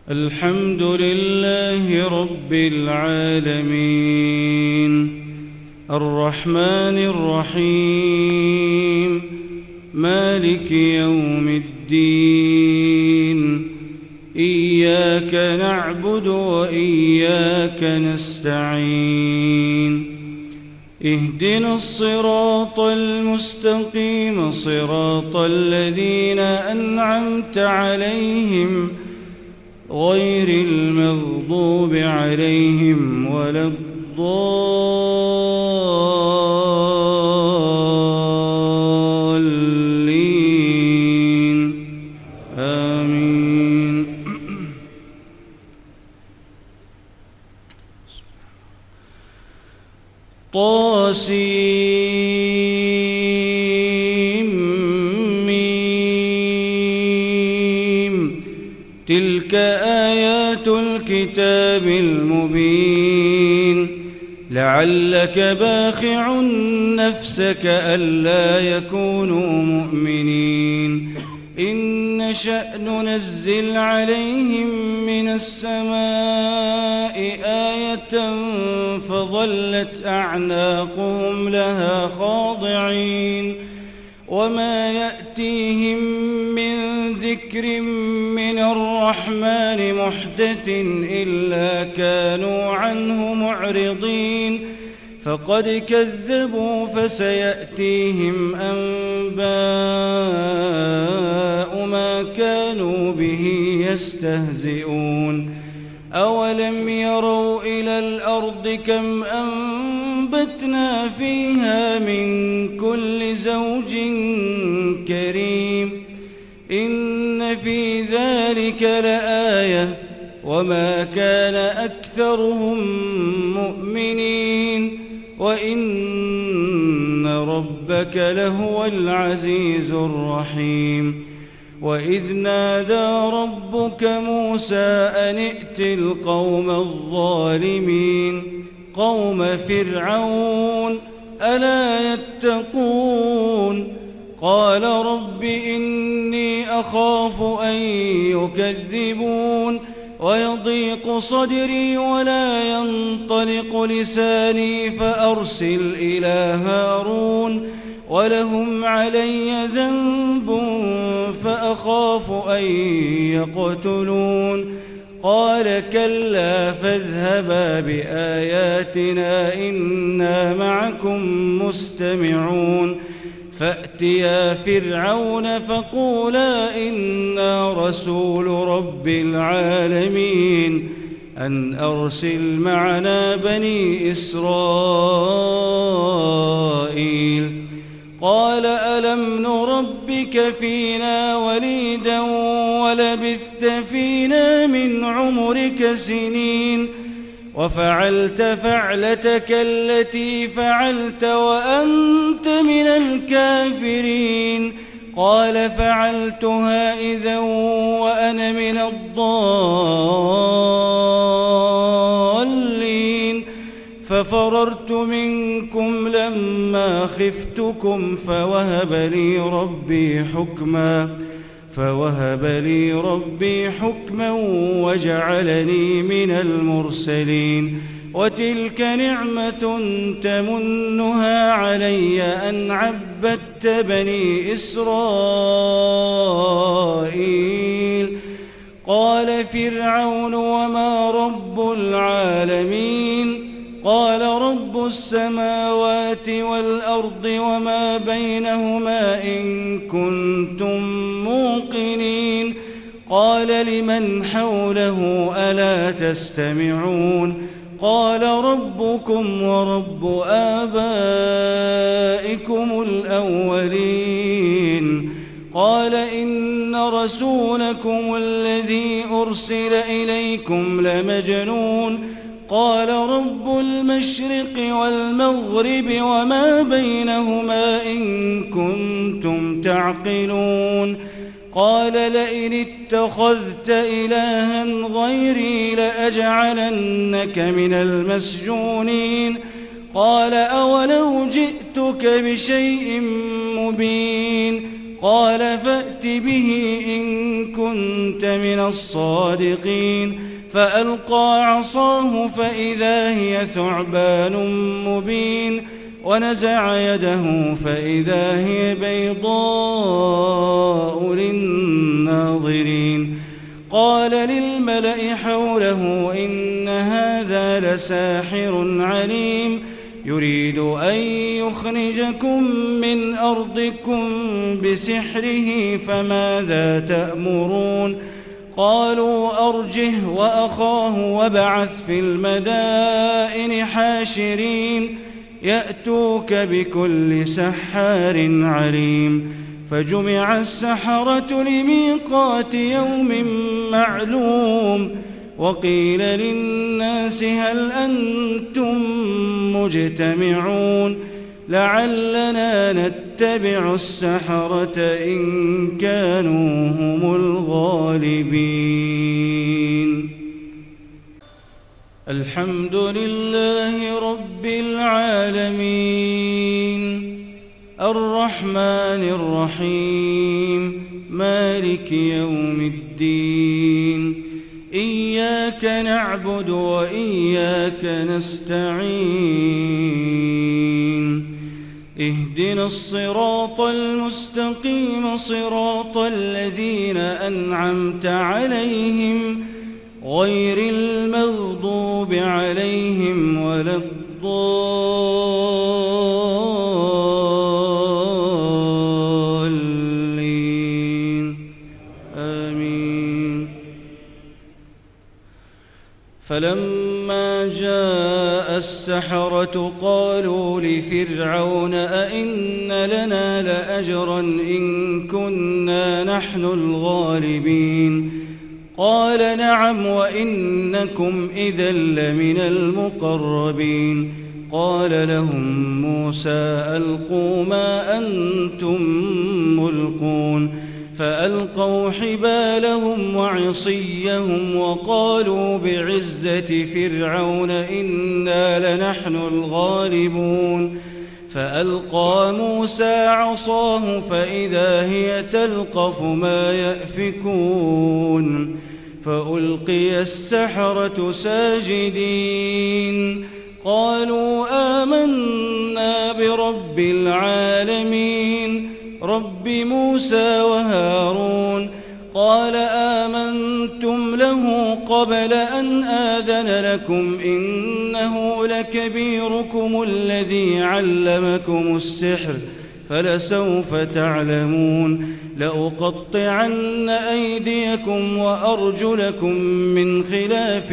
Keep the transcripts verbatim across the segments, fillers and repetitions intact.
الحمد لله رب العالمين الرحمن الرحيم مالك يوم الدين إياك نعبد وإياك نستعين اهدنا الصراط المستقيم صراط الذين أنعمت عليهم غير المغضوب عليهم ولا الضالين آمين. طاسيم ميم تلك آيات الكتاب المبين لعلك باخع نفسك ألا يكونوا مؤمنين إن نشأ ننزل عليهم من السماء آية فظلت أعناقهم لها خاضعين وما يأتيهم من ذكر من الرحمن محدث إلا كانوا عنه معرضين فقد كذبوا فسيأتيهم أنباء ما كانوا به يستهزئون أولم يروا إلى الأرض كم أنبتنا فيها من كل زوج كريم إن في ذلك لآية وما كان أكثرهم مؤمنين وإن ربك لهو العزيز الرحيم وإذ نادى ربك موسى أن ائت القوم الظالمين قوم فرعون ألا يتقون قال رب إني أخاف أن يكذبون ويضيق صدري ولا ينطلق لساني فأرسل إلى هارون ولهم علي ذنب فأخاف أن يقتلون قال كلا فاذهبا بآياتنا إنا معكم مستمعون فأتيا فرعون فقولا إنا رسول رب العالمين أن أرسل معنا بني إسرائيل قال ألم نربك فينا وليدا ولبثت فينا من عمرك سنين وفعلت فعلتك التي فعلت وأنت من الكافرين قال فعلتها إذا وأنا من الضالين ففررت منكم لما خفتكم فوهب لي ربي حكما فوهب لي ربي حكما وجعلني من المرسلين وتلك نعمة تمنها علي أن عبدت بني إسرائيل قال فرعون وما رب العالمين قال رب السماوات والأرض وما بينهما إن كنتم موقنين قال لمن حوله ألا تستمعون قال ربكم ورب آبائكم الأولين قال إن رسولكم الذي أرسل إليكم لمجنون قال رب المشرق والمغرب وما بينهما إن كنتم تعقلون قال لئن اتخذت إلها غيري لأجعلنك من المسجونين قال أولو جئتك بشيء مبين قال فأت به إن كنت من الصادقين فألقى عصاه فإذا هي ثعبان مبين ونزع يده فإذا هي بيضاء للناظرين قال للملأ حوله إن هذا لساحر عليم يريد أن يخرجكم من أرضكم بسحره فماذا تأمرون قالوا أرجه وأخاه وابعث في المدائن حاشرين يأتوك بكل سحار عليم فجمع السحرة لميقات يوم معلوم وقيل للناس هل أنتم مجتمعون لعلنا نتبع السحرة إن كانوا هم الغالبين. الحمد لله رب العالمين الرحمن الرحيم مالك يوم الدين إياك نعبد وإياك نستعين اهدنا الصراط المستقيم صراط الذين أنعمت عليهم غير المغضوب عليهم ولا الضالين آمين. فلما جاء السحرة قالوا لفرعون أئن لنا لأجرا إن كنا نحن الغالبين قال نعم وإنكم إذا لمن المقربين قال لهم موسى ألقوا ما أنتم ملقون فألقوا حبالهم وعصيهم وقالوا بعزة فرعون إنا لنحن الغالبون فألقى موسى عصاه فإذا هي تلقف ما يأفكون فألقي السحرة ساجدين قالوا آمنا برب العالمين رب موسى وهارون قال آمنتم له قبل أن آذن لكم إنه لكبيركم الذي علمكم السحر فلسوف تعلمون لأقطعن أيديكم وأرجلكم من خلاف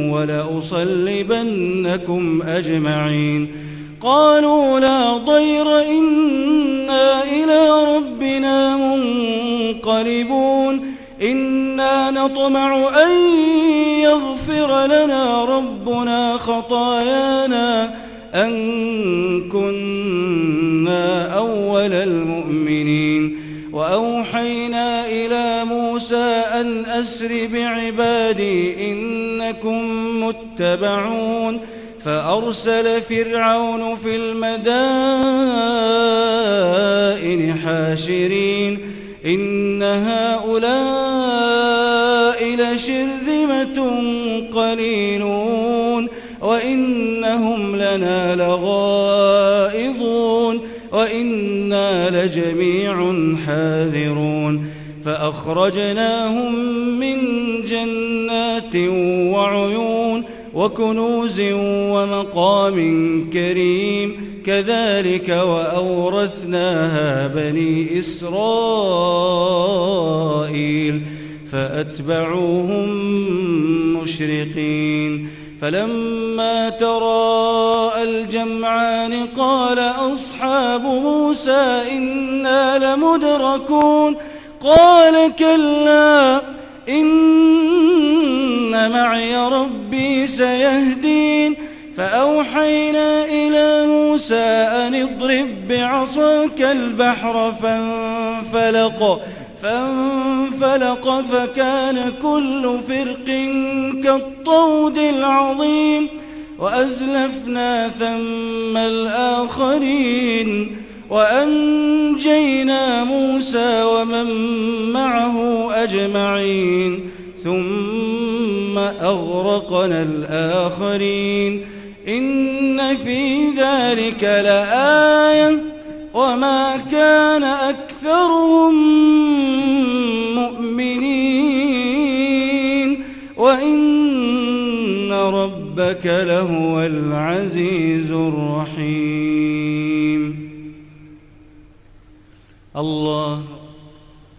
ولأصلبنكم أجمعين قالوا لا ضير إنا إلى ربنا منقلبون إنا نطمع أن يغفر لنا ربنا خطايانا أن كنا أول المؤمنين وأوحينا إلى موسى أن أسر بعبادي إنكم متبعون فأرسل فرعون في المدائن حاشرين إن هؤلاء لشرذمة قليلون وإنهم لنا لغائظون وإنا لجميع حاذرون فأخرجناهم من جنات وعيون وكنوز ومقام كريم كذلك وأورثناها بني إسرائيل فأتبعوهم مشرقين فلما تراءى الجمعان قال أصحاب موسى إنا لمدركون قال كلا إن معي ربي سيهدين فأوحينا إلى موسى أن اضرب بعصاك البحر فانفلق فانفلق فكان كل فرق كالطود العظيم وأزلفنا ثم الآخرين وأنجينا موسى ومن معه أجمعين ثم أغرقنا الآخرين إن في ذلك لآية وما كان أكثرهم مؤمنين وإن ربك لهو العزيز الرحيم. الله